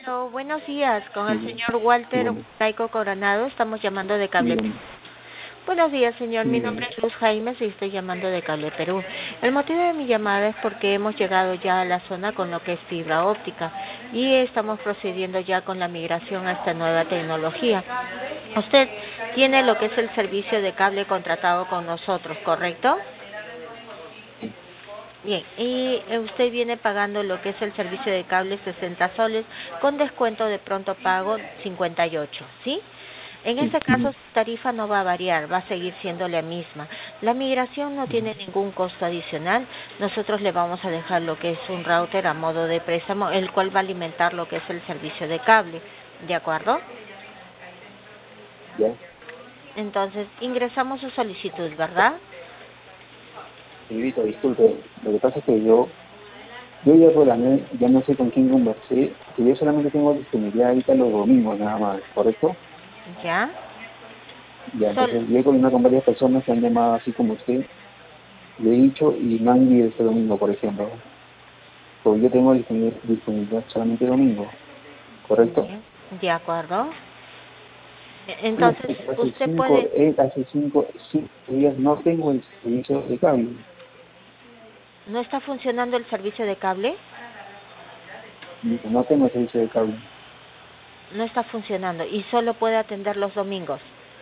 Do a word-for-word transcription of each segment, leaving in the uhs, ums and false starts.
Aló, buenos días, con el Sí, señor Walter dígame, Caico Coronado, estamos llamando de Cable Perú. dígame, Buenos días, señor, sí, mi dígame. nombre es Luz Jaime y estoy llamando de Cable Perú. El motivo de mi llamada es porque hemos llegado ya a la zona con lo que es fibra óptica y estamos procediendo ya con la migración a esta nueva tecnología. Usted tiene lo que es el servicio de cable contratado con nosotros, ¿correcto? Bien, y eh, usted viene pagando lo que es el servicio de cable sesenta soles con descuento de pronto pago cincuenta y ocho, ¿sí? En Sí, este caso su tarifa no va a variar, va a seguir siendo la misma. La migración no tiene ningún costo adicional. Nosotros le vamos a dejar lo que es un router a modo de préstamo, el cual va a alimentar lo que es el servicio de cable, ¿de acuerdo? ya. Entonces, ingresamos su solicitud, ¿verdad? Señorita, disculpe, lo que pasa es que yo, yo ya programé, ya no sé con quién conversé, que yo solamente tengo disponibilidad ahorita los domingos nada más, ¿correcto? ¿Ya? Ya, Sol entonces yo he coordinado con varias personas que han llamado así como usted, le he dicho y no han ido este domingo, por ejemplo. Porque yo tengo disponibilidad, disponibilidad solamente domingo, ¿correcto? Bien, de acuerdo. E- Entonces, Hace hace usted cinco, puede, eh, hace cinco, cinco días no tengo el servicio de cable, ¿no está funcionando el servicio de cable? no tengo el servicio de cable. No está funcionando y solo puede atender los domingos.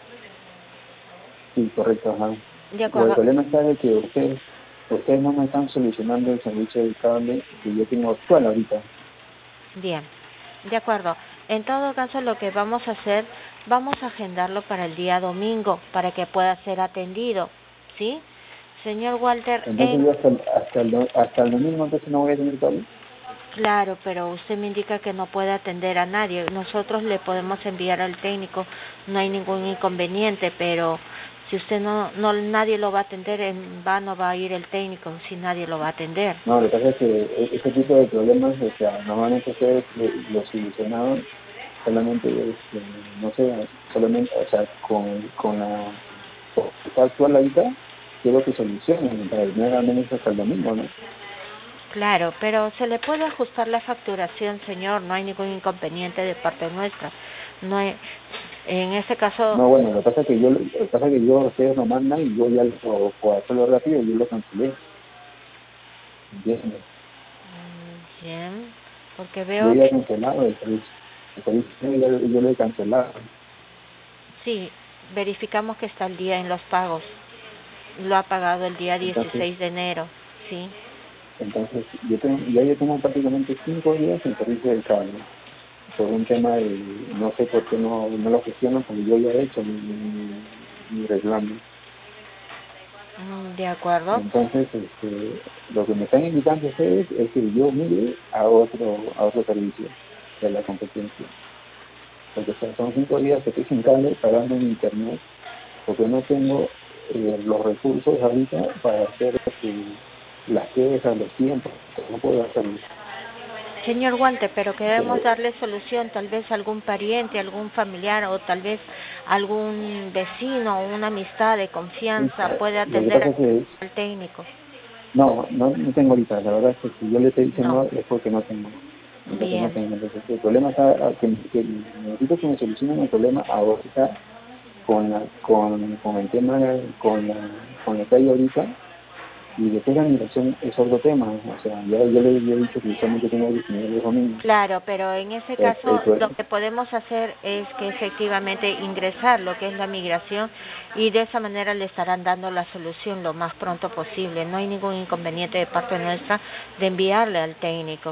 Sí, correcto, ajá. De Pero el acuerdo. problema está de que ustedes, ustedes no me están solucionando el servicio del cable que yo tengo actual ahorita. Bien, de acuerdo. En todo caso, lo que vamos a hacer, vamos a agendarlo para el día domingo, para que pueda ser atendido, ¿sí? Señor Walter, Entonces en yo hasta el, hasta el, do- hasta el domingo entonces no voy a tener cable. claro, pero usted me indica que no puede atender a nadie. Nosotros le podemos enviar al técnico, no hay ningún inconveniente, pero si usted no, no nadie lo va a atender, en vano va a ir el técnico si nadie lo va a atender. No, lo que pasa es que e- ese tipo de problemas, o sea, normalmente ustedes lo, lo solucionaban solamente, este, no sé, solamente, o sea, con, con la con la que está actual ahorita, quiero que solucionen para que me hagan menos hasta el domingo, ¿no? Claro, pero se le puede ajustar la facturación, señor, no hay ningún inconveniente de parte nuestra. No hay, en este caso, No, bueno, lo que pasa es que yo, lo que pasa es que yo, ustedes lo mandan y yo ya lo, por hacerlo rápido, yo lo cancelé, ¿entiendes? mm, bien, porque Yo veo ya he que cancelado el servicio, el servicio yo, yo lo he cancelado, sí, verificamos que está al día en los pagos. Lo ha pagado el día entonces, dieciséis de enero, ¿sí? entonces yo tengo, ya yo tengo prácticamente cinco días en servicio del cable, por un tema de, no sé por qué no, no lo gestionan, porque yo ya he hecho mi, mi, mi reclamo. Mm, de acuerdo. Entonces, este, lo que me están invitando ustedes es que yo mire a otro, a otro servicio de la competencia. Porque son son cinco días que estoy sin cable pagando en internet, porque no tengo eh, los recursos ahorita para hacer este, las quejas, los tiempos, no puedo hacerlo. Señor Guante, pero queremos Pero darle solución, tal vez algún pariente, algún familiar o tal vez algún vecino o una amistad de sí, confianza puede lo que atender pasa es que al técnico. no, no, no tengo ahorita, la verdad es que si yo le estoy No. diciendo es porque no tengo, entonces no Bien. tengo. Entonces el problema está, que, que necesito que me solucionen el problema ahorita con la, con, con el tema, con la, con la que hay ahorita, y después la migración es otro tema, o sea, ya yo le había dicho que solamente tengo disponible los domingos. Claro, pero en ese El, el, caso lo pro- que podemos hacer es que efectivamente ingresar lo que es la migración y de esa manera le estarán dando la solución lo más pronto posible. No hay ningún inconveniente de parte nuestra de enviarle al técnico.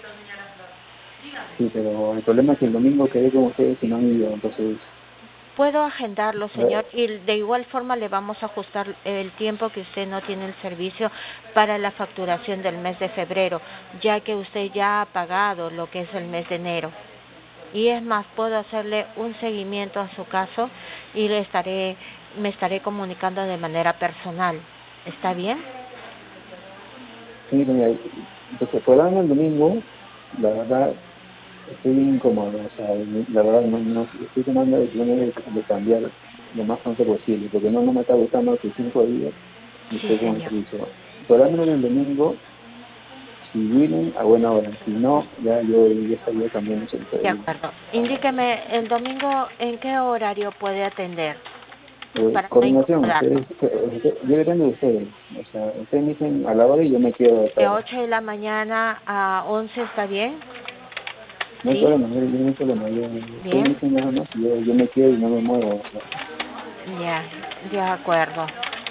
sí, pero el problema es que el domingo quedé con ustedes y no han ido, entonces, Puedo agendarlo, eh, señor, y de igual forma le vamos a ajustar el tiempo que usted no tiene el servicio para la facturación del mes de febrero, ya que usted ya ha pagado lo que es el mes de enero. Y es más, puedo hacerle un seguimiento a su caso y le estaré, me estaré comunicando de manera personal. ¿Está bien? sí, mira, entonces, programarme el domingo, la verdad, estoy bien incómodo, o sea, la verdad no, no estoy tomando la decisión de, de cambiar lo más pronto posible, porque no, no me está gustando que cinco días y Sí, estoy con el señor. servicio. Programarme el domingo, Si vienen, a buena hora. Si no, ya yo ya estaría cambiando el servicio. De acuerdo. Indíqueme, el domingo, ¿en qué horario puede atender? Eh, Para no coordinación, incomodarlo. ustedes, ustedes, yo dependo de ustedes. O sea, ustedes me dicen a la hora y yo me quedo hasta De ahora. ocho de la mañana a once, ¿está bien? No hay ¿Sí? problema, yo, yo no hay problema. Yo, ustedes me Bien. dicen nada más y yo, yo me quedo y no me muevo. O sea. Ya, de acuerdo.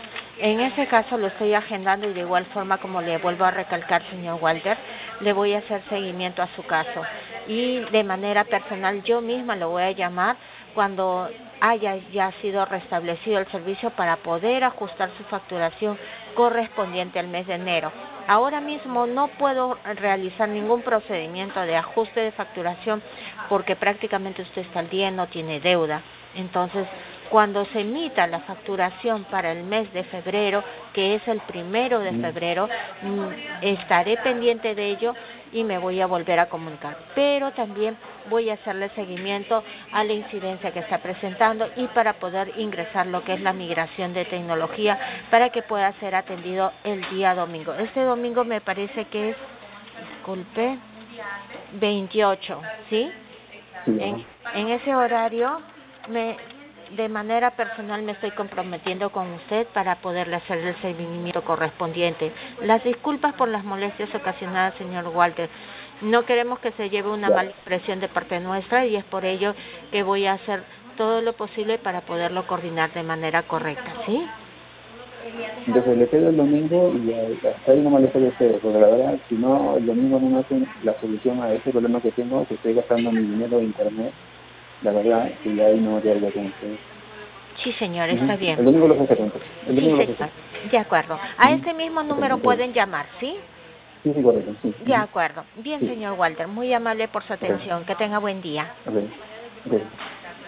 En ese caso lo estoy agendando y de igual forma, como le vuelvo a recalcar, señor Walter, le voy a hacer seguimiento a su caso. Y de manera personal yo misma lo voy a llamar cuando haya ya sido restablecido el servicio para poder ajustar su facturación correspondiente al mes de enero. Ahora mismo no puedo realizar ningún procedimiento de ajuste de facturación porque prácticamente usted está al día y no tiene deuda. Entonces, cuando se emita la facturación para el mes de febrero, que es el primero de febrero, estaré pendiente de ello y me voy a volver a comunicar. Pero también voy a hacerle seguimiento a la incidencia que está presentando y para poder ingresar lo que es la migración de tecnología para que pueda ser atendido el día domingo. Este domingo me parece que es, disculpe, veintiocho, ¿sí? Sí, En, en ese horario me de manera personal me estoy comprometiendo con usted para poderle hacer el seguimiento correspondiente. Las disculpas por las molestias ocasionadas, señor Walter. No queremos que se lleve una ya. mala impresión de parte nuestra y es por ello que voy a hacer todo lo posible para poderlo coordinar de manera correcta, ¿sí? Entonces le pido el domingo y ya, hasta ahí no me le pido a ustedes, porque la verdad, si no, el domingo no me hacen la solución a ese problema que tengo, que estoy gastando mi dinero de internet, la verdad, que ya ahí no haría con ustedes. Sí, señor, está Uh-huh. bien. El domingo los acepto, entonces. El Sí, domingo los señor. acepto. De acuerdo. A Uh-huh. este mismo Ok, número entonces, pueden llamar, ¿sí? sí, sí, correcto, sí. De Uh-huh. acuerdo. Bien, Sí, señor Walter. Muy amable por su ok, atención. Que tenga buen día. ok, ok.